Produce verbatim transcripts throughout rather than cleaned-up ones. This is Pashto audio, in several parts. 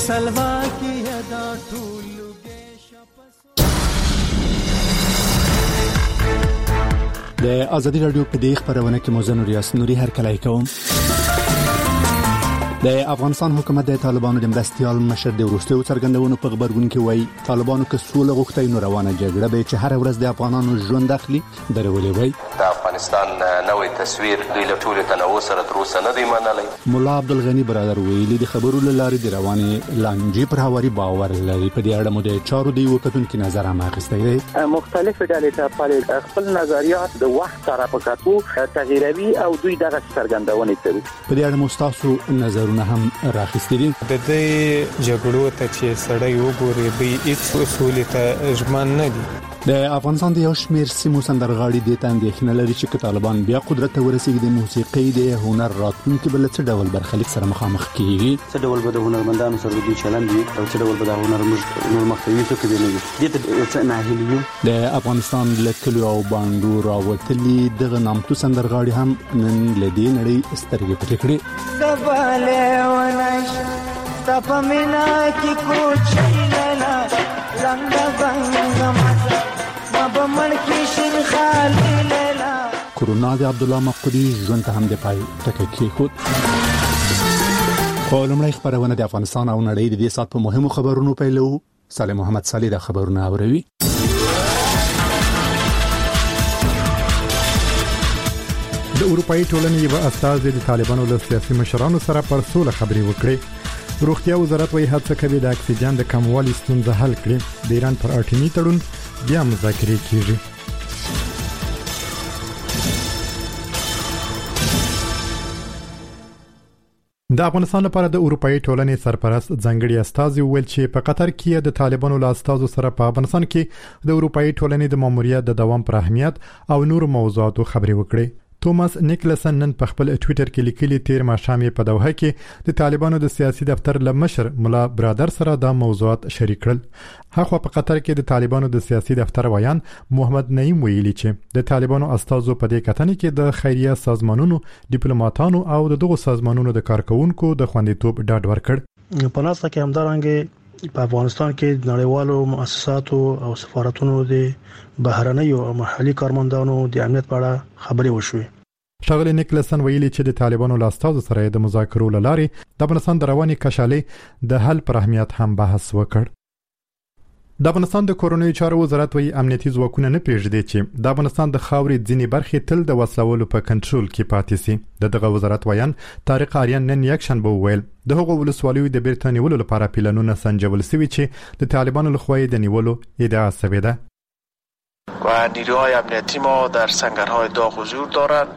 سلوا کې دا ټولګه د ازادي رادیو په دې خبرونه کې موزن ریاست نوري هر کله کوم. د افغانستان حکومت د طالبانو د مرستيال مشر د وروستیو څرګندونو په خبرګون کې وایي طالبانو که سوله غوښتي نو روانه جګړه به چې هر ورځ د افغانانو ژوند اخلي درولې وایي. د افغانستان نوې تصویر دوی له ټولو تنوع سره تر اوسه نه دی منلی. مولا عبدالغنی برادر ویلي د خبرو لارې د روانې لانجې پر هواري باور لري. په دې اړه مو د چارو دی وکتونکو نظر هم اخیستی دی. مختلف ډلې ته خپل نظریات د وخت سره په کتو تغییروي او دوی دغه څرګندونې کوي. په دې اړه مو تاسو نظرونه هم راخیستي دي. د دې جګړو ته چې سړی وګوري به هیڅ اصول ته ژمن نه دي. د افغانستان د یو شمېر سیمو سندرغاړي د اندېښنه لري چې طالبان بیا قدرت ته ورسیږي د موسیقي د هنر راتلونکي بل څه ډول برخلیک سره مخامخ کیږي. څه ډول به د هنرمندانو سره د چلند وي او څه ډول به د هنر نور مخوي څه کوي نه وي. دې ته څه نه هیلو. د افغانستان لکلو او باندو راوتلي دغه نامتو سندرغاړي هم نن لدی نړۍ سترګې پټې کړې. زباله وناش تپمینا کی کوچی لالا رنگ بنگ مزه مبمن کی شین خالی لالا. کرونا د عبد الله مقدی ژوند ته هم د پای ټکی کېښود. په لومړی خبرونه د افغانستان او نړۍ د دې سات په مهمو خبرونو پیلو. صالح محمد صالح د خبرونه اوروي. د اروپאי ټولنې یو استازي د طالبانو له سیاسي مشرانو سره پر سوله خبرې وکړې. روغتیا وزارت وايي هڅه کوي د اکسیجن د کموالي ستونزه حل کړي. د ایران پر اټومي تړون بیا مذاکرې کیږي. د افغانستان لپاره د اروپאי ټولنې سرپرست ځنګړي استازي ویل چې په قطر کې د طالبانو له استازو سره په افغانستان کې د اروپאי ټولنې د ماموریت د دوام پر اهمیت او نور موضوعاتو خبرې وکړي. توماس نیکلسن نن په خپل ټوئیټر کې لیکلي تیر ماښام په دوحه کې د طالبانو د سیاسي دفتر لمشر مولا برادر سره دا موضوعات شریک کړل. هغه په قطر کې د طالبانو د سیاسي دفتر ویان محمد نعیم ویلي چې د طالبانو استازو په دې کتنې کې د خیریه سازمانونو ډیپلوماټانو او دغه سازمانونو د کارکونکو د خوندیتوب ډاډ ورکړ. په ناسته کې همدارنګه په افغانستان کې نړیوالو مؤسساتو او سفارتونو د بهرنیو او محلي کارمندانو د امنیت په اړه خبرې وشوې. ښاغلی نیکلسن ویلي چې د طالبانو له استازو سره د مذاکرو لارې د افغانستان د رواني کشالې د حل پر اهمیت هم بحث وکړ. د افغانستان د کورونی چارو وزارت وايي امنیتي ځواکونه نه پرېږدي چې د افغانستان د خاورې ځینې برخې تل د وسلوالو په کنټرول کې پاتې سي. دغه وزارت وایي طارق آریان نن یک شنبه ویل د هغو ولسوالیو د بیرته نیولو لپاره پلانونه سنجول شوي چې د طالبانو لخوا د نیولو ادعا شوې ده. و نیروهای امنیتی ما در سنگرهای داغ حضور دارند.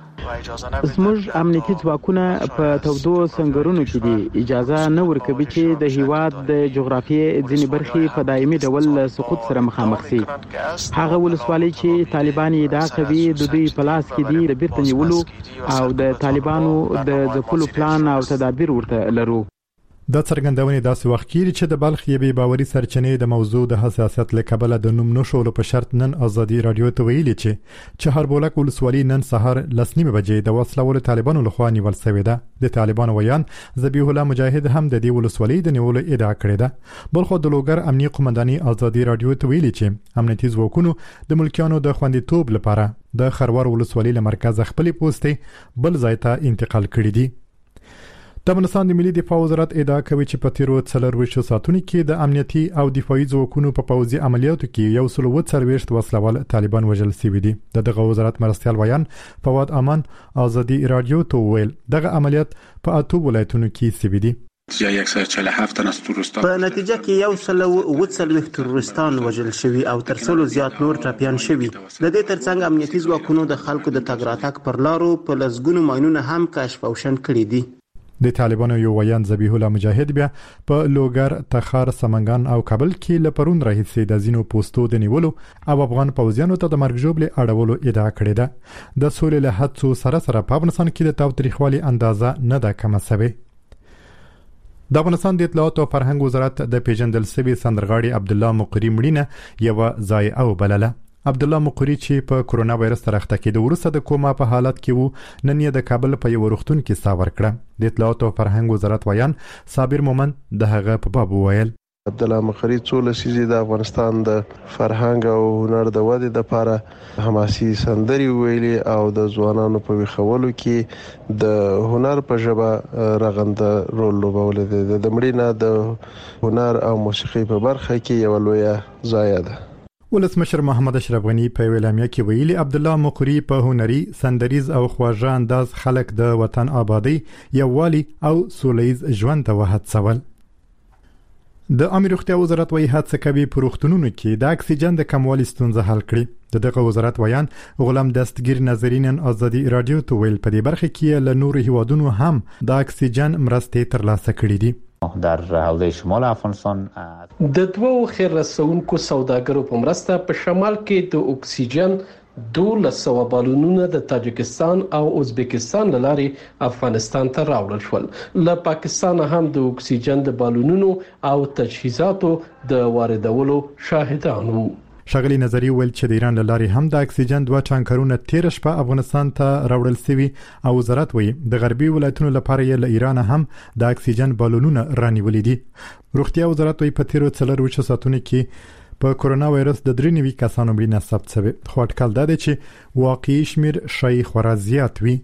زموږ امنیتي ځواکونه په تودو سنگرونو کې دي. اجازه نه ورکوي چې د هیواد د جغرافیې ځینې برخې په دایمي ډول سقوط سره مخامخ شي. هغه ولسوالۍ چې طالبان ادعا کوي د دوی په لاس کې دي د بیرته نیولو او د طالبانو د ځپلو پلان او تدابیر ورته لرو. دا څرګندونې داسې وخت کېږي چې د بلخ یوې باوري سرچینې د موضوع د حساسیت له کبله د نوم نشولو په شرط نن ازادي رادیو ته ویلي چې چهاربولک ولسوالي نن سهار لس نیمې بجې د وسلوالو طالبانو لخوا نیول شوې ده. د طالبانو ویان ذبیح الله مجاهد هم د دې ولسوالۍ د نیولو ادعا کړې ده. بلخو د لوګر امنیه قومنداني ازادي رادیو ته ویلي چې امنیتي ځواکونو د ملکیانو د خوندیتوب لپاره د خروار ولسوالۍ له مرکز خپلې پوستې بل ځای ته انتقال کړې دي. د افغانستان د ملي دفاع وزارت ادعا کوي چې په تیرو څلورویشتو ساعتونو کې د امنیتي او دفاعي ځواکونو په پوځي عملیاتو کې یو سل اووه څلوېښت وسلوال طالبان وژل شوي دي. دغه وزارت مرستیال ویان فواد امان ازادي رادیو ته ویل دغه عملیات په اته ولایتونو کې شوي دي. یا صد و چهل و هفت تن از تروریستان په نتیجه کې یو سل اووه څلوېښت تروریستان وژل شوي او تر سلو زیات نور ټپیان شوي. د دې ترڅنګ امنیتي ځواکونو د خلکو د تګ راتګ پر لارو په لسګونو ماینونه هم کشف او شنډ کړي دي. د طالبانو یو ویان ذبیح الله مجاهد بیا په لوګر، تخار، سمنګان او کابل کې لپرون راهیسې د زینو پوسټو د نیولو او افغان پوځیانو ته د مرګ ژوبلې اړولو ادعا کړې ده. د سولې له هڅو سره سره په افغانستان کې د تاوتریخوالي اندازه نه ده کمه شوې. د افغانستان د اطلاعات او فرهنګ وزارت د پیژندل شوي سندرغاړي عبد الله مقری مړینه یو ځای او بلله. عبد الله مقری چې په کورونا وایرس سره اخته کېد وروسته د کوما په حالت کې وو نن یې د کابل په یو روغتون کې سا ورکړه د اطلاعات او فرهنګ وزارت وایان صابر مومن د هغه په باب وویل عبد الله مقری څو لسیزې د افغانستان د فرهنګ او هنر د ودې لپاره حماسي سندري ویلي او د ځوانانو په ویښولو کې د هنر په ژبه رغنده رول لوبولی دی. د مړینه د هنر او موسیقي په برخه کې یو لویه ضایعه ده. ولسمشر محمد اشرف غنی په اعلامیه کې ویلي عبد الله مقری په هنري سندریز او خواږه انداز خلک د وطن آبادی یووالي او سولهییز ژوند ته وهڅول. د امیر روغتیا وزارت وايي هڅه کوي په روغتونونو کې د اکسیجن د کموالي ستونزه حل کړي. د دغه وزارت ویان غلام دستگیر نظرین ازادي رادیو ته ویل په دې برخه کې له نورو هیوادونو هم د اکسیجن مرستې ترلاسه کړي دي. در حوزه شمال افغانستان د دوو خیر رسونکو سوداګرو په مرسته په شمال کې د اکسیجن دولس سوه بالونونه د تاجکستان او ازبکستان لارې افغانستان ته راوړل شول. له پاکستان هم د اکسیجن د بالونونو او تجهیزاتو د واردولو شاهدان وو. شغلی نظری ویل چې د ایران لارې هم د اکسیجن دوه ټانکرونه تیر شپه افغانستان ته راوړل شوي او وزارت وایي د غربي ولایتونو لپاره یې له ایران هم د اکسیجن بالونونه رانیولي دي. روغتیا وزارت وایي په تیرو څلورویشتو ساعتونو کې په کورونا وایرس د درې نوي کسانو مړینه ثبت شوې، خو اټکل دا دی چې واقعي شمیر شایي خورا زیات وي.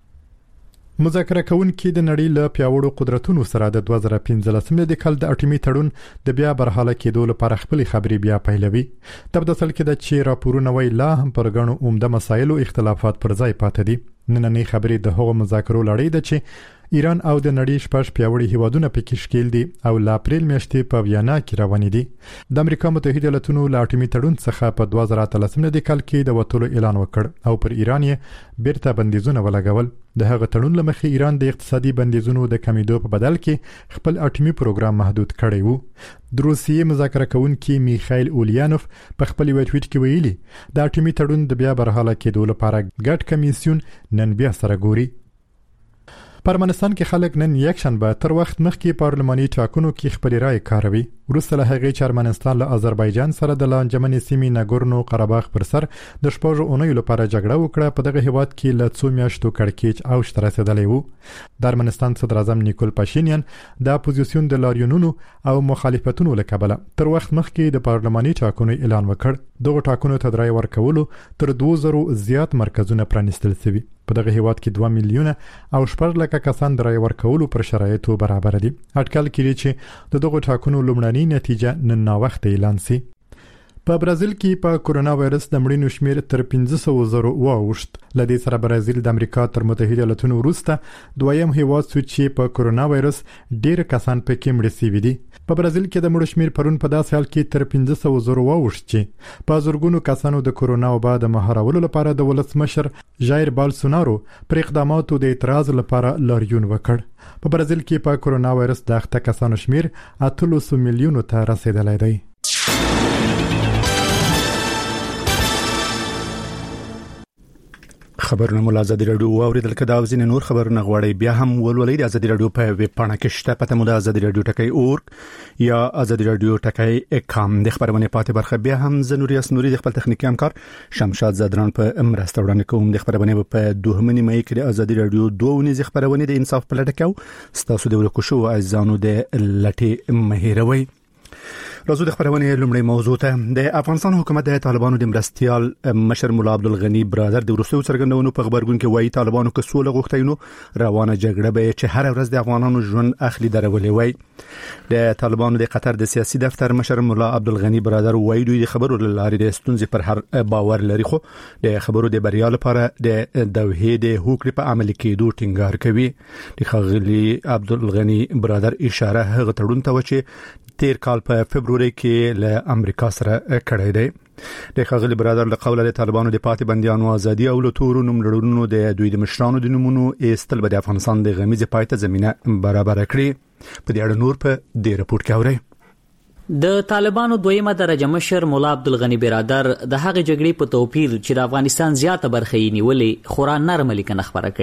مذاکره کوونکي د نړۍ له پیاوړو قدرتونو سره د دوه زره پنځلسم د کال د اټومي تړون د بیا برحاله کېدو لپاره خپل خبري بیا پیلوي. تبدسل کې د چې راپورونه وی لا هم پر غنو عمده مسایلو اختلافات پر ځای پاتې دي. نننې خبرې د هغو مذاکرو لړۍ ده چې ایران او د نړۍ شپږ پیاوړي هیوادونه پکې شکیل دي او ل اپریل میاشتې په ویانا کې روان دي. د امریکا متحده ایالاتونو له اټومي تړون څخه په دوه زره اتلسم د کال کې د وټولو اعلان وکړ او پر ایران یې بیرته بندیزونه ولګول. د هغه تړون لمخې ایران د اقتصادي بندیزونو د کمیدو په بدل کې خپل اټومي پروګرام محدود کړی وو. د روسیې مذاکره کوونکي میخائیل اوليانوف په خپل ویب ټویټ کې ویلي د اټومي تړون د بیا برحاله کېدو لپاره ګډ کمیسیون نن بیا سره ګوري. په ارمنستان کې خلک نن یک شنبه تر وخت مخکې پارلماني ټاکنو کې خپل رائے کاروي. وروسته له هغې چې ارمنستان له آذربایجان سره د لانجمنې سیمې ناګورنو قرهباغ پر سر د شپږو اونیو لپاره جګړه وکړه، په دغه هیواد کې له څو میاشتو کړکېچ اوج ته رسېدلی وو. د ارمنستان صدر اعظم نیکول پاشینیان د اپوزیسیون د لاریونونو او مخالفتونو له کبله تر وخت مخکې د پارلماني ټاکنو اعلان وکړ. دغه ټاکنو ته د رایې ورکولو تر دوه زرو زیات مرکزونه پرانیستل شوي. په دغه هیواد کې دوه میلیونه او شپږ لکه کسان د رایې ورکولو پر شرایطو برابر دي. اټکل کېږي چې د دغو ټاکنو لومړنۍ نتیجه نن ناوخته اعلان شي. په برازیل کې په کورونا وایرس د مړینو شمیر تر پنځه سوه زره واوښت. له دې سره برازیل د امریکا تر متحده ایالاتونو وروسته دویم هیواد شو چې په کورونا وایرس ډېر کسان پکې مړه شوي دي. په برازیل کې د مړو شمیر پرون په داسې حال کې تر پنځه سوه زره واوښت چې په زرګونو کسانو د کورونا وبا د مهارولو لپاره د ولسمشر ژایر بالسونارو پر اقداماتو د اعتراض لپاره لاریون وکړ. په برازیل کې په کورونا وایرس د اخته کسانو شمیر اتلس میلیونو ته رسیدلی دی. خبرونه مو ازادي رادیو اوریدل کدا او ځینې نور خبرونه غواړي بیا هم ولولئ د ازادي رادیو په ویب پاڼه کې شته پته مو د ازادي رادیو ټکی اورګ یا ازادي رادیو ټکی کام د خبرونه پاتې برخه بیا هم زنوري اسنوري د خپل تخنیکی همکار شمشاد زدران په امرسته وړاندې کوم. د خبرونه په دوهمه نیمه کې د ازادي رادیو دوه ونې خبرونه د انصاف په لټه کې ستاسو د ورکو شو عزیزانو د لټي مهیروي. راځو د خبرونه لومړی موضوع ته. د افغانستان حکومت د طالبانو د مرستيال مشر مولا عبدالغنی برادر د وروستیو څرګندونو په خبرګون کې وایي طالبانو که سوله غوښتنو روانه جګړه به چې هر ورځ د افغانانو ژوند اخلي درولې وای. د طالبانو د قطر د سیاسي دفتر مشر مولا عبدالغنی برادر وایي دوی د خبرو لارې د ستونزې پر هر باور لري، خو د خبرو د بریا لپاره د دوحې د هوکړې په عملي کېدو ټینګار کوي. د خغلی عبدالغنی برادر اشاره هغه تړون ته و چې تیر کال په فبرवरी کې له امریکا سره کړی دی. د خغلی برادر له قوله د طالبانو د پاتې بنديانو ازادي او له تورو نوملړونو د دوی د مشرانو د نومونو ایستل به د افغانستان د غمیزې پایته زمينه برابر کړي. په دې اړه نور په دې رپورت کې اورئ. د طالبانو دویمه درجه مشر مولا عبدالغنی برادر د هغه جګړې په توپیر چې د افغانستان زیاته برخه یې نیولې خورا نرمه لیکنه خبره کړې.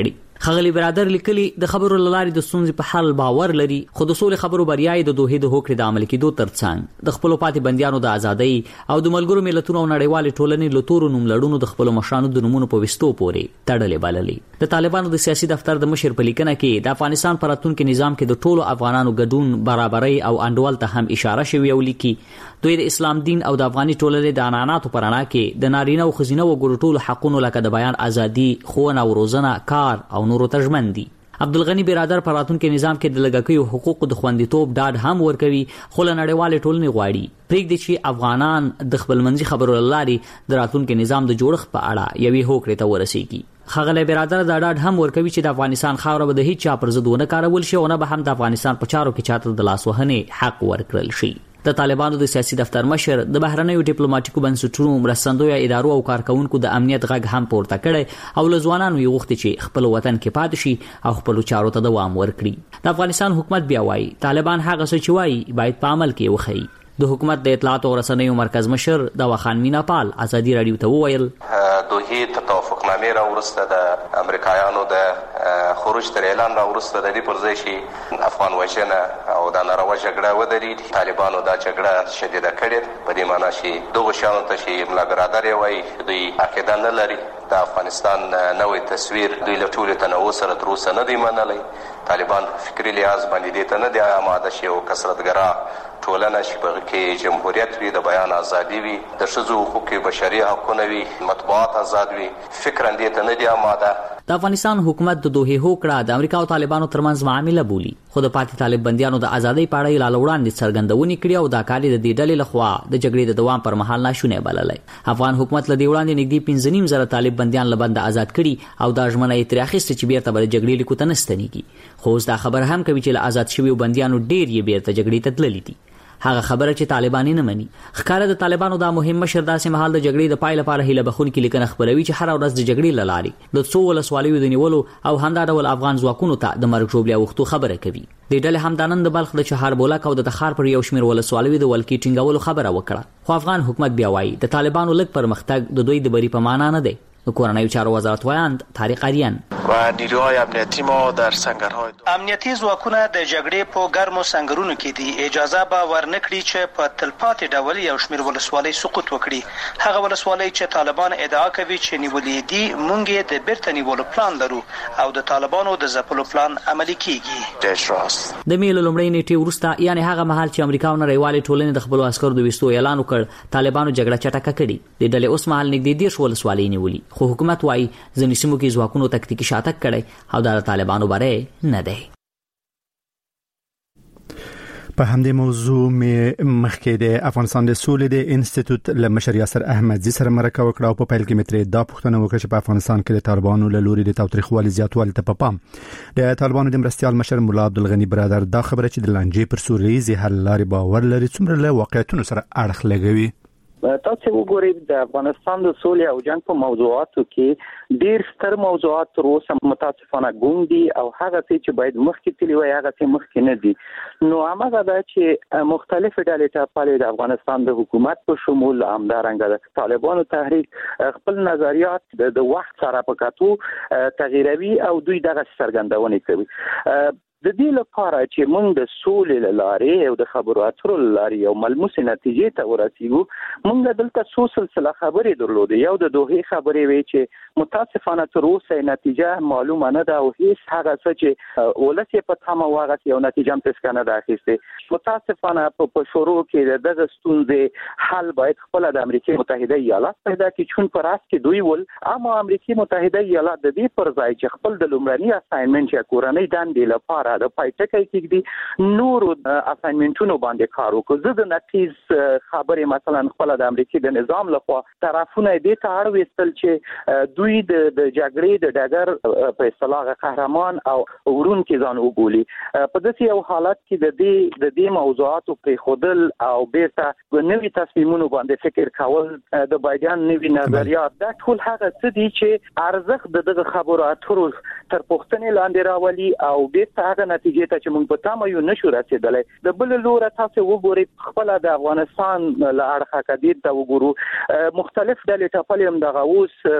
خغلی برادر لیکلي د خبرو لارې د ستونزې په حل باور لري، خو د سولې خبرو بریاي د دوه د هوکړې د عمل کېدو ترڅنګ د خپل پاتې بنديانو د ازادۍ او د ملګرو ملتونو او نړیوال ټولنې له تورو نوملړونو د خپل مشرانو د نومونو په وستو پورې تړلې بللې. د طالبانو د سیاسي دفتر د مشر په لیکنه کې د افغانستان پر راتلونکي نظام کې د ټولو افغانانو ګډون برابرۍ او انډول ته هم اشاره شوې او لیکي دوی د اسلام دین او د افغاني ټولنې د عنعناتو پر رڼا کې د نارینه او ښځینه وګړو ټولو حقونو لکه د بیان ازادي، ښوونه او روزنه، کار او نورو ته ژمن دي. عبدالغنی برادر پر راتلونکي نظام کې د لږکیو حقوقو د خوندیتوب ډاډ هم ورکوي، خو له نړیوالې ټولنې غواړي پرېږدي چې افغانان د خپلمنځي خبرو له لارې د راتلونکي نظام د جوړښت په اړه یوې هوکړې ته ورسیږي. خغلی برادر دا ډاډ هم ورکوي چې د افغانستان خاوره به د هیڅ چا پر ضد ونه کارول شي او نه به هم د افغانستان په چارو کې چاته د لاس وهنې حق ورکړل شي. د طالبانو د سیاسي دفتر مشر د بهرنیو ډیپلوماټیکو بنسټونو، مرستندویو ادارو او کارکونکو د امنیت غږ هم پورته کړی او له ځوانانو یې غوښتي چې خپل وطن کې پاتې شي او خپل چارو ته دوام ورکړي. د افغانستان حکومت بیا وایي طالبان هغه څه چې وایي باید په عمل کې وښیي. د حکومت د اطلاعات او رسنیو مرکز مشر دواخان میناپال ازادي رادیو ته وویل دوی ته توافقنامې راوړسته د امریکایانو د خروج تر اعلان راوړسته د دې پر ځای چې افغان وژنه او د ناروا جګړه ودرېږي. طالبانو دا جګړه شدیده کړې په دې معنا چې دغو شیانو ته چې ملا برادر یې وایي دوی عقیده نه لري. د افغانستان نوی تصویر دوی له ټولې تنوع سره تر اوسه نه دی منلی. طالبان فکري لحاظ باندې دې ته نه دی آماده چې یو کثرتګرا ټولنه چې په کې جمهوریت وي، د بیان ازادي وي، د ښځو حقوق بشري حقونه وي، مطبوعات آزاد وي، فکر اندې ته نه دی آماده. د افغانستان حکومت د دوه هوکړه د امریکا او طالبانو ترمنځ معامله بولی، خو د پاتې طالب بنديانو د ازادۍ په اړه لا وړاندې څرګندونې کړې او دا کار د دې ډلې لخوا د جګړې د دوام پر مهال ناشونی بللی. افغان حکومت له دې وړاندې نږدې پنځه نیم زره طالب بنديان له بند آزاد کړي او دا ژمنه یې ترې اخیستې چې بیرته به د جګړې لیکو ته نه ستنېږي. خو اوس دا خبر هم کوي چې له آزاد شویو بنديانو ډېر یې بیرته جګړې ته تللي دي. هغه خبره چې طالبان نه مني. ښکاره د طالبانو دا مهم مشر داسې مهال د جګړې د پای لپاره هیله بخونکي لیکنه خپروي چې هر ورځ د جګړې له لارې د څو ولسوالیو د نیولو او همدا ډول افغان ځواکونو ته د مرګ ژوبلې اوښتو خبره کوي. د ډلې همدانن د بلخ د چهاربولک او د تخار پر یو شمېر ولسوالیو د ولکې ټینګولو خبره وکړه. خو افغان حکومت بیا وایي د طالبانو لږ پرمختګ د دوی د بری په معنا نه دی. د کورنیو چارو وزارت وایاند طارق آریان و نیروهای امنیتی ما در سنگرهای امنیتي ځواکونه د جګړې په ګرمو سنگرونو کې دي. اجازه به ورنکړي چې په تلپاتې ډول یو شمېر ولسوالۍ سقوط وکړي. هغه ولسوالۍ چې طالبان ادعا کوي چې نیولې دي، موږ یې د بیرته نیولو پلان لرو او د طالبانو د ځپلو پلان عملي کیږي. د مې له لومړۍ نیټې وروسته یعنی هغه مهال چې امریکا او نړیوالې ټولنې د خپلو عسکرو د ویستو اعلان وکړ، طالبانو جګړه چټکه کړې. د ډلې اوس مهال نږدې دېرش ولسوالۍ نیولي، خو حکومت وایي ځینې سیمو کې ځواکونو تکتیکي شاتګ کړی او دا د طالبانو باره نه دی. په همدې موضوع مې مخکې د افغانستان د سولې د انسټیټیوټ له مشر یاسر احمدزي سره مرکه وکړه او په پیل کې مې ترې دا پوښتنه وکړه چې په افغانستان کې د طالبانو له لوري د تاوتریخوالي زیاتوالي ته په پام د طالبانو د مرستیال مشر مولا عبدالغني برادر دا خبره چې د لانجې پر سوریزي حل لارې باور لري څومره له واقعیتونو سره اړخ لګوي. تاسو وګورئ د افغانستان د سولې او جنگ په موضوعاتو کې ډیر ستر موضوعات تر اوسه متاسفانه ګونګ دي او هغه څه چې باید مخکې تللی وای هغه څه مخکې نه دي. نو هغه دا چې مختلف ډلې ټاپلې د افغانستان د حکومت په شمول همدارنګه د طالبانو تحریک خپل نظریات د وخت سره په کتو تغییروي او دوی دغه څرګندونه کوي. د دې لپاره چې موږ د سولې لارې او د خبرو اترو لارې او ملموس نتیجې ته ورسیږو، موږ دلته څو سلسله خبرې درلودې. یو د دوه خبرې وی چې متاسفانه تر اوسه نتیجه معلومه نه ده او هیڅ هغه څه چې ولسی په تمه واغه یو نتیجه هم تسکه نه ده اخیسته. متاسفانه په شروع کې دغه ستونزې حل باید خپل د امریکای متحده ایالات پیدا کړي، چون پر اس کې دوی ول اما امریکای متحده ایالات د دې پر ځای چې خپل د لومړني اساینمنت یا کورنۍ دندې لپاره د پایټکای کېږي نور اساینمنټونو باندې کار وکړي. زه د نتیز خبرې مثلا خپل د امریکای د نظام لخوا طرفونه دې ته اړ وستل چې دوی د جګړې د ډګر په اصطلاح قهرمان او ورونکي ځان وګولي. په داسې یو حالت کې د دې د دې موضوعاتو په خودل او بیرته نوې تصمیمونو باندې فکر کول د بایدن نوې نظریات دا ټول هغه څه دي چې ارزښت د دغه خبرو اترو تر پوښتنې لاندې راولي او بیرته هغه نتیجې ته چې موږ په تمه یو نشو رسیدلی. د بل لور تاسو وګورئ خپل د افغانستان له اړخه کدي ته وګورو مختلف ډلې ټاپلې هم دغه اوس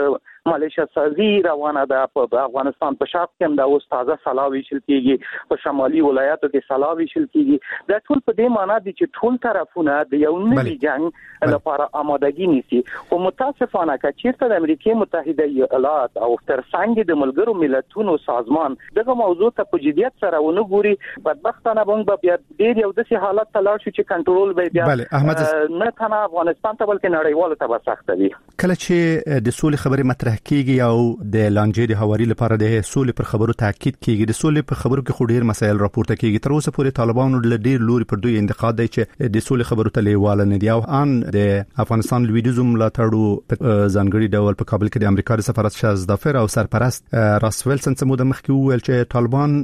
مالیشیا سازي روانه ده په افغانستان په شرق کې هم د اوس تازه سلاوي شل کېږي په شمالي ولایاتو کې سلاوي شل کېږي دا ټول په دې معنی دي چې ټول طرفونه د یو نوي جنگ لپاره آمادګي نیسي خو متاسفانه که چیرته د امریکای متحده ایالات او ترڅنګ د ملګرو ملتونو سازمان دغه موضوع ته په جديت سره ونه ګوري بدبختانه به بیا ډیر یو داسې حالت ته لاړ شي چې کنټرول به بیا نه تنه افغانستان ته بلکې نړیوالو ته به سخت وي کله چې د سولې خبرې مطرح کیږي او د لانجې د هواري لپاره د سولې پر خبرو تاکید کیږي د سولې په خبرو کې خو ډیر مسایل راپورته کیږي تر اوسه پورې طالبانو له ډیر لوري پر دوی انتقاد دی چې د سولې خبرو ته لیواله نه دی او ان د افغانستان لویدیزم ملاتړو ځانګړي ډول په کابل کې د امریکا د سفارت شازدافر او سرپرست راس ویلسن سمو د مخکې وویل چې طالبان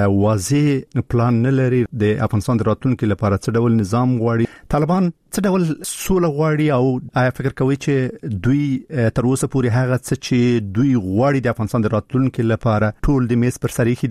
واضح پلان نه لري د افغانستان د راتلونکو لپاره څه ډول نظام غواړي طالبان څه ډول سوله غواړي او آیا فکر کوي چې دوی تر اوسه پورې هغه څه چې دوی غواړي د افغانستان د راتلونکو لپاره ټول د میز پر سر یې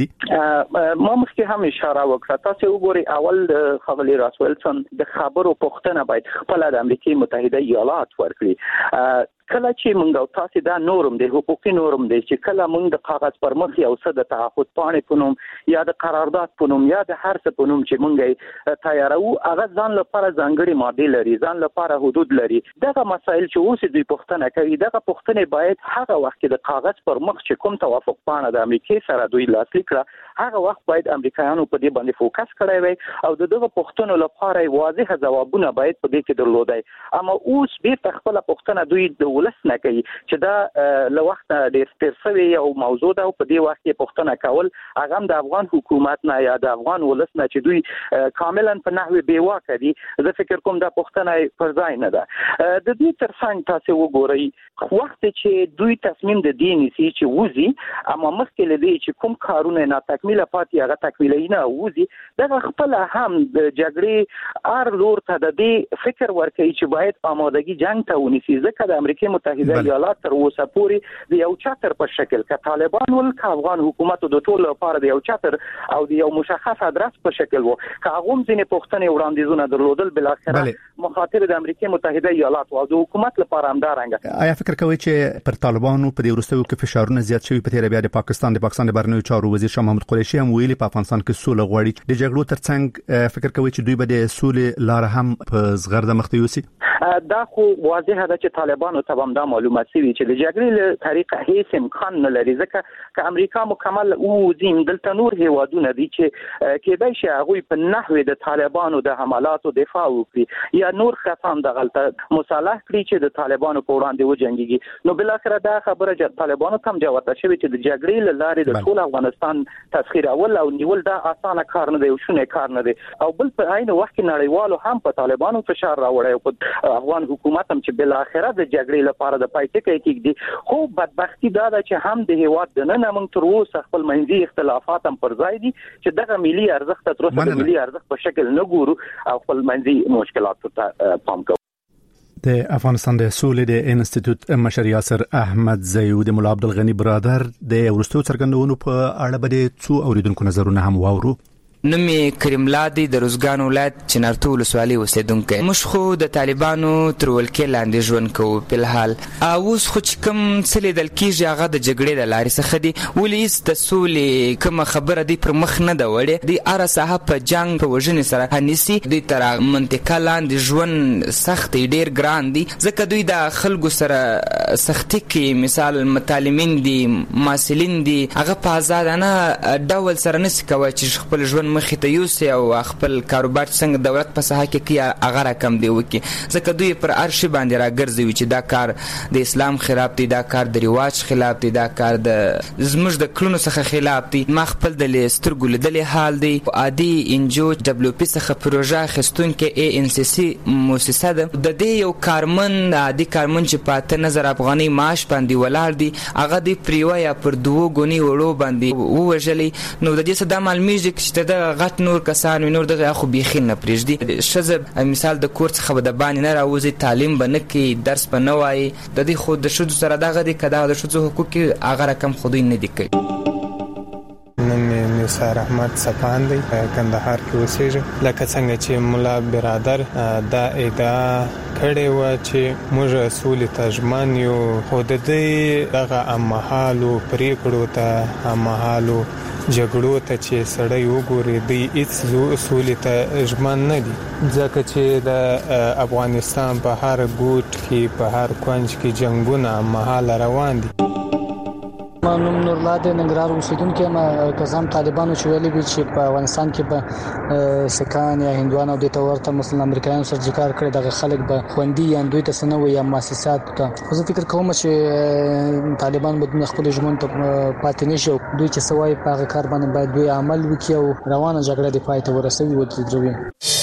دي ما مخکې هم اشاره وکړه تاسو وګورئ اول د خغلی راس ویلسن د خبرو پوښتنه باید خپل د امریکای متحده ایالات ورکړي کله چې موږ او تاسو دا نورم دی حقوقي نورم دی چې کله موږ د کاغذ پر مخ یو څه د تعهد پاڼې پونم یا د قرارداد پونم یا د هر څه پونم چې موږ تیارو هغه ځان لپاره ځانګړي ماده لري ځان لپاره حدود لري دغه مسایل چې اوس دوی پوښتنه کوي دغه پوښتنه باید هغه وخت کې د کاغذ پر مخ چې کوم توافق پاڼه د امریکای سره دوی لاسلیک کړه هغه وخت باید امریکایانو په دې باندې فوکس کړی وي او دغه پوښتنو لپاره واضح ځوابونه باید په دې کې درلودای اما اوس به خپل پوښتنه دوی د ولس نه کوي چې دا له وخت ډیر ستر شوی او موضوع ده په دې وخت کې پوښتنه کول هغه د افغان حکومت نه یا د افغان ولس نه چې دوی کاملا په نحوه بیواکه دي زه فکر کوم دا پوښتنه پر ځای نه ده د دې ترڅنګ تاسو وګورئ وخت چې دوی تصمیم د دین سي چې وزي اما مخکې لدی چې کوم کارونه نه تکمیل پاتې هغه تکمیل نه وزي دا خپل هم د جګړې ار لور ته د دې فکر ورکړي چې باید آمادګي جنگ ته ونیسي ځکه د امریکای متحده ایالات تر اوسه پورې د یو چاتر په شکل کې طالبان ول کا افغان حکومت د ټولو لپاره د یو چاتر او د یو مشخص ادرس په شکل وو کا هغه ځینې پوښتنې وړاندیزونه درلودل بل اخره مخاطر د امریکای متحده ایالات او د حکومت لپاره همدارنګه آیا فکر کوي چې پر طالبانو په دې ورستیو کې فشارونه زیات شوي په تیر بیا د پاکستان د پاکستان د بهرنیو چارو وزیر شاه محمود قریشي هم ویلي په افغانستان کې سوله غواړي د جګړو ترڅنګ فکر کوي چې دوی به د سولې لار هم په زغرده مخته یوسي دا خو واضح ده چې طالبانو ته هم دا معلومات سوي چې د جګړې له طریقه هیڅ امکان نه لري ځکه چې امریکا مکمل او زم دلته نور هیوادونه دي چې کېدای شي هغه په نحوه د طالبانو د حملاتو دفاع وکړي یا نور خصام د غلطه مصالح کړي چې د طالبانو په وړاندې وجنګيږي نو بل اخر دا خبره چې طالبانو تم جواب شوی چې د جګړې له لارې د ټول افغانستان تسخير اول او نیول دا اسانه کار نه دی او شونه کار نه دی او بل په عین وخت کې نړیوالو هم په طالبانو فشار راوړی او په افغان حکومت هم چې بل اخره د جګړې لپاره د پایټه کې کېږي خو بدبختی دا ده چې هم د هیواد د نن موږ تر اوسه خپل منځي اختلافات هم پر ځای دي چې دغه ملي ارزښت تر اوسه د ملي ارزښت په شکل نه ګورو او خپل منځي مشکلات ته پام کوو د افغانستان د سولې د انسټیټیوټ مشر یاسر احمد زیو د مولا عبدالغنی برادر د ورستو څرګندونو په اړه به څو اوریدونکو نظرونه هم واورو نومي کریم لادي د روزګان ولایت چنارتو ولسوالۍ اوسیدونکی موږ خو د طالبانو تر ولکې لاندې ژوند کوو په الحال اوس خو چې کوم څه لیدل کېږي هغه د جګړې د لارې څخه دي ولې هېڅ د سولې کومه خبره دی پر مخ نه ده وړې دوی هره ساحه په جنګ په وژنې سره نیسي دوی تر منطقه لاندې ژوند سخت ډېر ګران دي ځکه دوی د خلکو سره سختي کوي مثال متعلمین دي محصلین دي هغه په ازادانه ډول سره نشي کولی چې خپل ژوند مخې ته یوسي او خپل کاروبار څنګه دولت په ساحه کې کوي هغه رقم دی وکړي ځکه دوی پر هر شي باندې راګرځوي چې دا کار د اسلام خلاف دی دا کار د رواج خلاف دی دا کار د زموږ د کړنو څخه خلاف دی ما خپل د سترګو لیدلې حال دی عادي انجو ډبلیو پی څخه پروژه اخیستونکې ای ان سی سی مؤسسه ده د دې یو کارمند عادي کارمند چې په اته نظر افغاني معاش باندې ولاړ دی هغه دی پریوه یا پر دوه ګونی وړو باندې ووژلي نو د دې څه د مالمیوزیک چې د غټ نور کسان نور دغه خو بيخي نه پرېږدي شزه مثال د کور څخه د باندې نه راوځي تعلیم به نه کوي درس به نه وایي د دې خو د ښځو سره دغه دی که دغه د ښځو حقوق هغه رقم خو دوی نه دي کوي نوم نثار احمد صفان دی کندهار کې اوسېږي. لکه څنګه چې مولا برادر دا ادعا کړې و چې موږ سولې ته ژمن یو، خو د دې دغه هممهالو پرېکړو ته هممهالو جګړو ته چې سړی وګوري دوی هیڅ سولې ته ژمن نه دي، ځکه چې د افغانستان په هر ګوټ کې په هر کونج کې جنګونه هممهاله روان دي. نوم نورالله د ننګرهار اوسیدونکی یم. کزام طالبانو چې ویلي وي چې په افغانستان کې به سکان یا هندوان او د تورته مثلا امریکایانو سره ذکر کړي دغه خلک به خوندي یا دوی ته سنوي یا مؤسسات ته. خو زه فکر کوم چې طالبان به خپل ژوند ته پاتې نشي، دوی چې سوای په هغه کار باندې باید دوی عمل وکړي او روانه جګړه د پای ته ورسوي او دروي.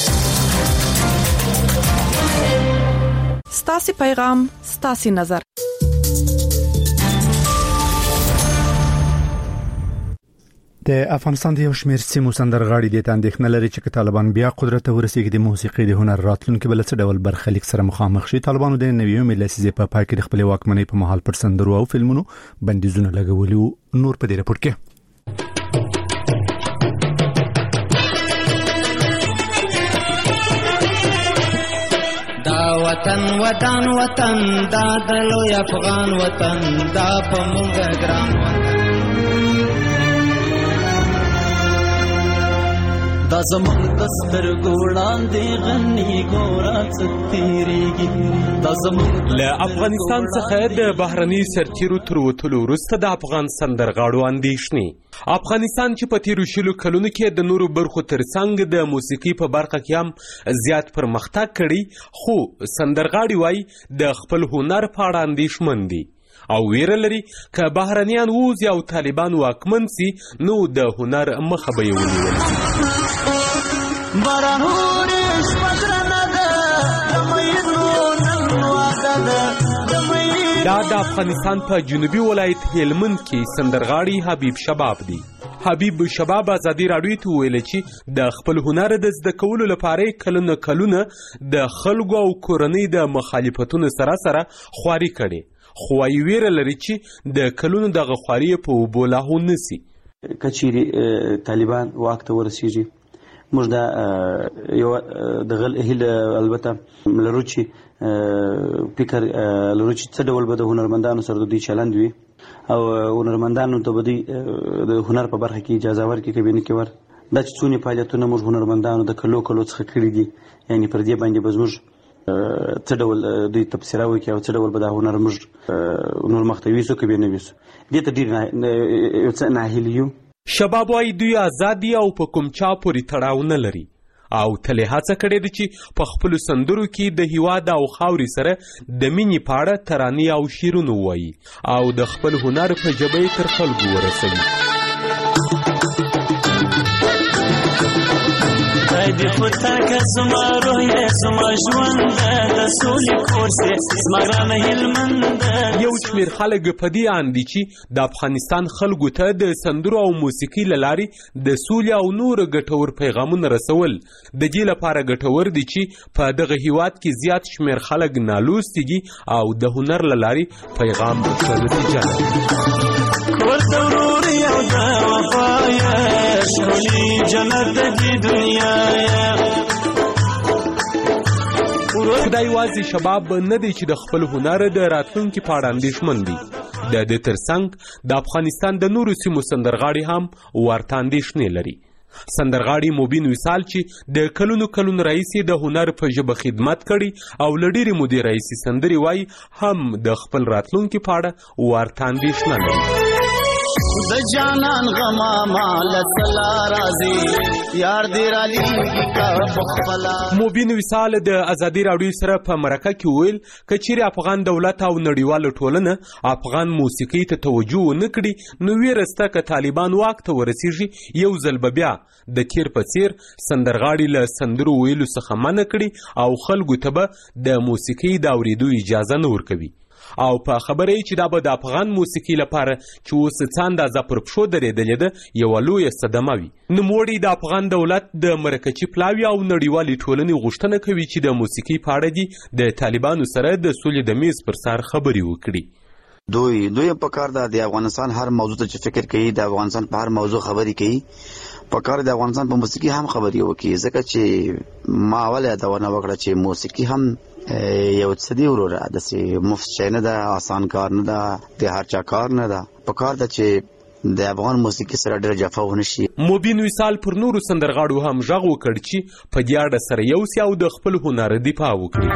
ستاسو پیغام ستاسو نظر. د افغانستان د یو شمېر سیمو سندرغاړي د اندېښنه لري چې طالبان بیا قدرت ته ورسیږي د موسیقي د هنر راتلونکي بل څه ډول برخلیک سره مخامخ شي. طالبانو د نویو ملسیزې په پای کې د خپل واکمنۍ په مهال پر سندرو او فلمونو بندیزونه لګولي. نور په دې راپور کې دا وطن وطن وطن دا د لوی افغان وطن دا په موږ ګران وطن دا زمون دستر ګوړان دی غنی ګورا ستیریږي. دا زمون له افغانستان څخه د بهرني سرتیرو تر وټلو وروسته د افغان سندرغاړو اندېښنې افغانستان چې په تیرو شلو کلونو کې د نورو برخو ترڅنګ د موسیقي په برخه کې هم زیات پرمختګ کړی، خو سندرغاړي وایي د خپل هنر په اړه اندېښمن دي او ویره لري که بهرنیان ووځي او طالبان واکمن سي نو د هنر مخه به یې ونیول شي. دا د افغانستان په جنوبي ولایت هلمند کې سندرغاړي حبیب شباب دی. حبیب شباب ازادي راډیو ته ویل چې د خپل هنر د زده کولو لپاره کلونه کلونه د خلکو او کورنۍ د مخالفتونو سره سره خواري کړي، خو یې ویره لري چې د کلونو دغه خواري په اوبو لاهو نسی. کچېرې طالبان واک ته ورسیږي موږ دا یو د غل هیله البته لرو چې فکر لرو چې څه ډول به د هنرمندانو سره د دوی چلند وي او هنرمندانو ته به دوی د هنر په برخه کې اجازه ورکړي که به نه کړي ور. دا چې څونه فعالیتونه موږ هنرمندانو د کلو کلو څخه کړي دي، یعنې پر دې باندې به زموږ څه ډول دوی تبصره وکړي او څه ډول به دا هنر موږ نور مخته ویسو که به نه ویسو. دې ته ډېر یو څه ناهیلي یو. شباب وايي دوی آزاد دي او په کوم چا پورې تړاو نه لري او تل هڅه کړې ده چې په خپلو سندرو کې د هیواد او خاورې سره د مینې په اړه ترانې او شعرونه ووایي او د خپل هنر په ژبه یې تر خلکو ورسوي. دی خودتا که زما روح زما ژوند د سولې کور سي زما ګرانه هلمند. یو شمېر خلک په دې اند دي چې د افغانستان خلکو ته د سندرو او موسیقي له لارې د سولې او نورو ګټور پیغامونه رسول د دې لپاره ګټور دي چې په دغه هیواد کې زیات شمېر خلک نالوستي دي او د هنر له لارې پیغام ښه نتیجه لري. کور ته ورور یو د وفا یې ښکلي جنت د دنیا خدای یوازې شباب نه دی چې د خپل هنر د راتلونکي په اړه اندېښمن دي، د دې ترڅنګ د افغانستان د نورو سیمو سندرغاړي هم ورته اندېښنې لري. سندرغاړي موبین وصال چې د کلونو کلونو راهیسې د هنر په ژبه خدمت کړي او له ډېرې مودې راهیسې سندرې وایي هم د خپل راتلونکي په اړه ورته اندېښنه لري. د جانان غما مال سلا راځي یار دې را لېږي کا بخلا. موبین وصال د ازادي راډیو سره په مرکه کې ویل که چیرې افغان دولت او نړیواله ټولنه افغان موسیقۍ ته توجه ونه کړي نو ویره شته که طالبان واک ته ورسیږي یو ځل به بیا د تیر په څیر سندرغاړي له سندرو ویلو څخه منع کړي او خلکو ته به د موسیقۍ د اورېدو اجازه نه ورکوي او په خبره چې دا به د افغان موسیقي لپاره چې اوس څه اندازه پر پښو درېدلې ده یوه لویه صدمه وي. نوموړی د افغان دولت د مرکچي پلاوي او نړیوالې ټولنې غوښتنه کوي چې د موسیقي په اړه دي د طالبانو سره د سولې د میز پر سر خبرې وکړي. دوی دوی په کار د افغانستان هر موضوع ته چې فکر کوي، د افغانستان په هر موضوع خبري کوي، په کار د افغانستان په موسیقي هم خبري وکړي. ځکه چې ما اول دا ونه وکړه چې موسیقي هم یو څه دی وروره، د سي مفت شي نه ده، آسان کار نه ده، د هر چا کار نه ده. په کار د چې د افغان موسیقي سره ډېر جفا ونه شي. مبین وصال پر نورو سندرغاړو هم غږ وکړ چې په دې اړه سره یو سی او د خپل هنر دفاع وکړي.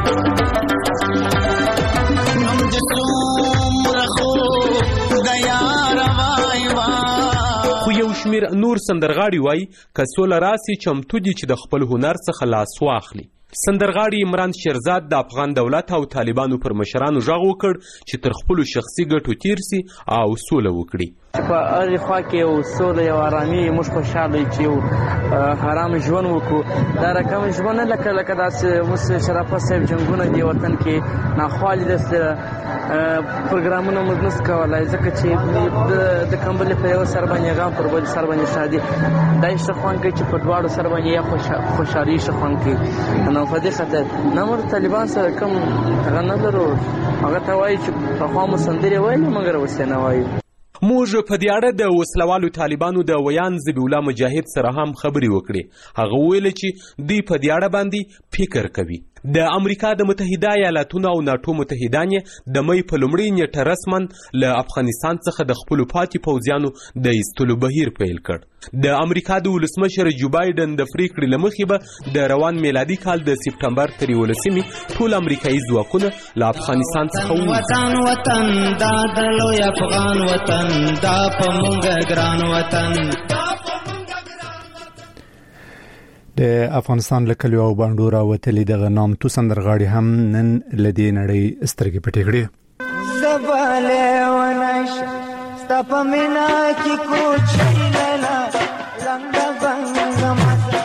خو یو شمیر نور سندرغاړي وایي که سوله راسي چمتو دي چې د خپل هنر څخه لاس واخلي. سندرغاړي عمران شیرزاد د افغان دولت او طالبانو پر مشرانو غږ وکړ چې تر خپل شخصي ګټو تیر سي او سوله وکړي. په هغه خوا کې یو سوله او آرامي موږ خوشاله چې یو حرام ژوند وکړو. دا رقم ژوند نه لکه لکه داسې موږ شرافت صاحب جنګونه دی وطن کې ناخوالې د پروګرامونو موږ نس کولای، ځکه چې د کمبل په یو سر باندې غام پر بل سر باندې شادي دای شخوان کې چې په دواړو سر باندې یا خوشحالي شخوان کې نو په دې خاطر نمر طالبان سره کوم هغه نه لرو. هغه ته وایي چې په خوا مو سندرې وایي مګر اوس نه وایي. موږ په دې اړه د وسلوالو طالبانو د ویان ذبیح الله مجاهد سره هم خبرې وکړې. هغه ویل چې دوی په دې اړه باندې فکر کوي. د امریکا د متحده ایالاتونو او ناتو متحدان د مې په لومړۍ نیټه رسما له افغانستان څخه د خپل پاتې پوځیانو د ایستلو بهیر پیل کړ. د امریکا د ولسمشر جو بایدن د فریکړې لمخې به د روان میلادي کال د سپټمبر تر یولسمې ټول امریکایي ځواکونه له افغانستان څخه ووځي. وطن وطن دا د لوی افغان وطن دا په مونږ ګران وطن. د افغانستان له کلیو او بانډو راوتلي دغه نامتو سندرغاړي هم نن له دې نړۍ سترګې پټې کړې. زباله ونش ستا مینا کی کوچی لیلا لنګ بنګ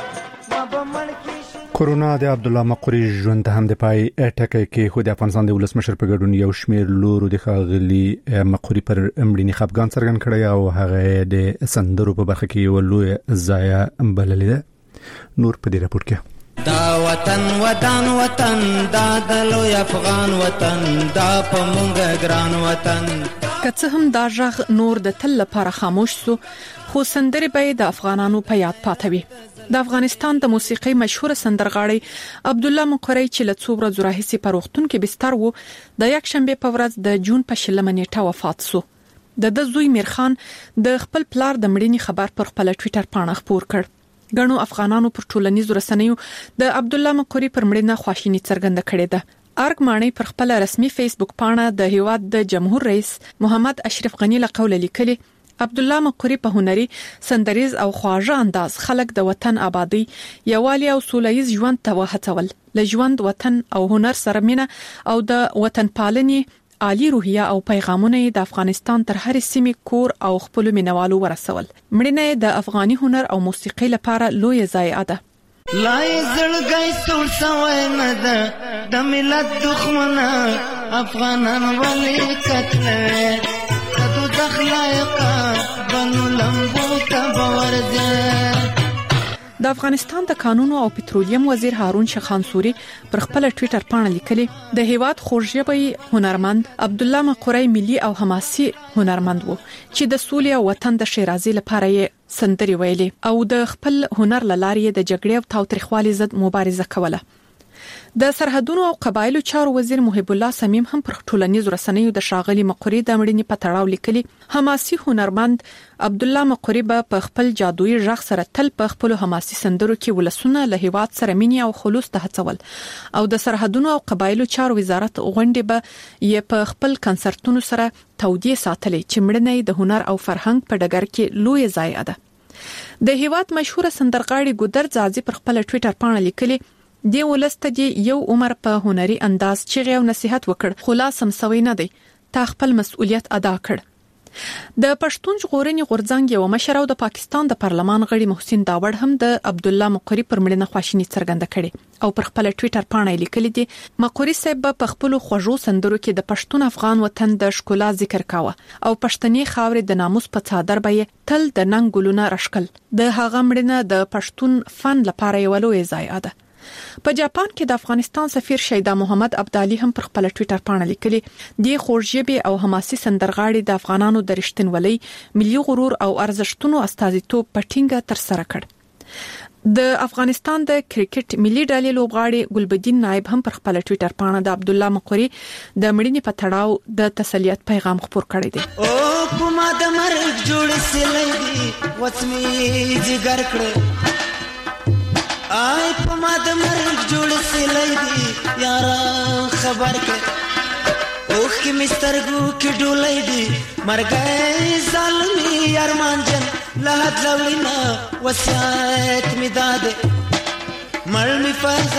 کورونا د عبد الله مقری ژوند ته هم د پای ټکي کې خو د افغانستان د ولسمشر په ګډون یو شمیر لورو د خاغلی مقری پر امړنی خپګان څرګند کړی او هغه د سندرو په برخه کې یو لوی ضایع بللې ده. نور په دې راپور کې دا وطن وطن وطن دا د لوی افغان وطن دا په مونږ ګران وطن. که څه هم دا ژغ نور د تل لپاره خاموش سو، خو سندرې به د افغانانو په یاد پاتوي. د افغانستان د موسیقي مشهور سندرغاړي عبد الله مقری چې له څو ورځې راهیسې په روغتون کې بستر وو، د یک شنبه په ورځ د جون په شلمه نیټه وفات سو. د د زوی میرخان د خپل پلار د مړینې خبر پر خپل ټوئیټر باندې خپور کړ. ګڼو افغانانو پر ټولنیزو رسنیو د عبد الله مقری پر مړینه خواشیني څرګنده کړې ده. ارګ مانی پر خپل رسمي فیسبوک باندې د هیواد د جمهور رئیس محمد اشرف غنی له قوله لیکلي عبد الله مقری په هنري سندریز او خواږه انداز خلک د وطن آبادی یوالي او سولهییز ژوند ته وهڅول. له ژوند وطن او هنر سره مینه او د وطن پالنې عالی روحیه او پیغامونه د افغانستان تر هر سیمې کور او خپل مینوالو ورسول. مړینه د افغاني هنر او موسیقي لپاره لوی ضایعه ده. لای زړګی سور سوای نه ده د ملت دښمنه افغانان ولې کتل کدو دخلایقه بنو لمبو ته باورځه. د افغانستان د قانون او پټرولیم وزیر هارون شخان سوري پر خپل ټوئیټر باندې لیکلي د هیواد خورژبي هنرمند عبد الله مقری ملي او حماسي هنرمند وو چې د سولې او وطن د شیرازي لپاره یې سندري ویلي او د خپل هنر لارې د جګړې او تاوتریخوالي ضد مبارزه کوله. د سرحدونو او قبایلو چارو وزیر محب الله سمیم هم پر ټولنیزو رسنیو د شاغلي مقری د مړینې په تړاو لیکلي حماسي هنرمند عبد الله مقری په خپل جادویي ژغ سره تل په خپل حماسي سندرو کې ولسونه له هیواد سره مینه او خلوص ته هڅول او د سرحدونو او قبایلو چارو وزارت غونډې به یې په خپل کنسرتونو سره تودې ساتلې چې مړینه د هنر او فرهنګ په ډګر کې لوی ضایعه ده. د هیواد مشهور سندرغاړي ګودر زازي پر خپل ټوئیټر باندې لیکلي دی ولسته دی یو عمر په هنري انداز چې غو نصيحت وکړ خلاصم سوي نه دی تا خپل مسؤلیت ادا کړ. د پښتون ژغورنې غورځنګ یو مشر او د پاکستان د پارلمان غړي محسن داوړ هم د عبد الله مقری پر مړینه خواشیني څرګنده کړي او پر خپل ټوئیټر باندې لیکلي دي مقری صاحب په خپل خوږو سندرو کې د پښتون افغان وطن د ښکلا ذکر کاوه او پښتني خاورې د ناموس په څادر به تل د ننګ ګلونه رشکل. د هغه مړینه د پښتون فن لپاره یو لوی ضایعه ده. په جاپان کې د افغانستان سفیر شیدا محمد عبدالي هم پر خپل ټوئیټر باندې لیکلي دی خوږژبي او حماسي سندرغاړي د افغانانو د رښتینولۍ ملي غرور او ارزښتونو استازیتوب پټینګه تر سره کړ. د افغانستان د کرکټ ملي ډلې لوبغاړي ګلبدین نائب هم پر خپل ټوئیټر باندې د عبد الله مقری د مړینې په تړاو د تسلیت پیغام خپور کړی دی. او کومه د مرګ جوړ سلې دی وڅمې جګر کړ آی په ما د مرګ جوړ سلې دی یارا خبر کړ اوخ کی مسترګو کې ډولې دی مرګ ظالمي ارمان جن لحد لولینا وسایت می داد مړ می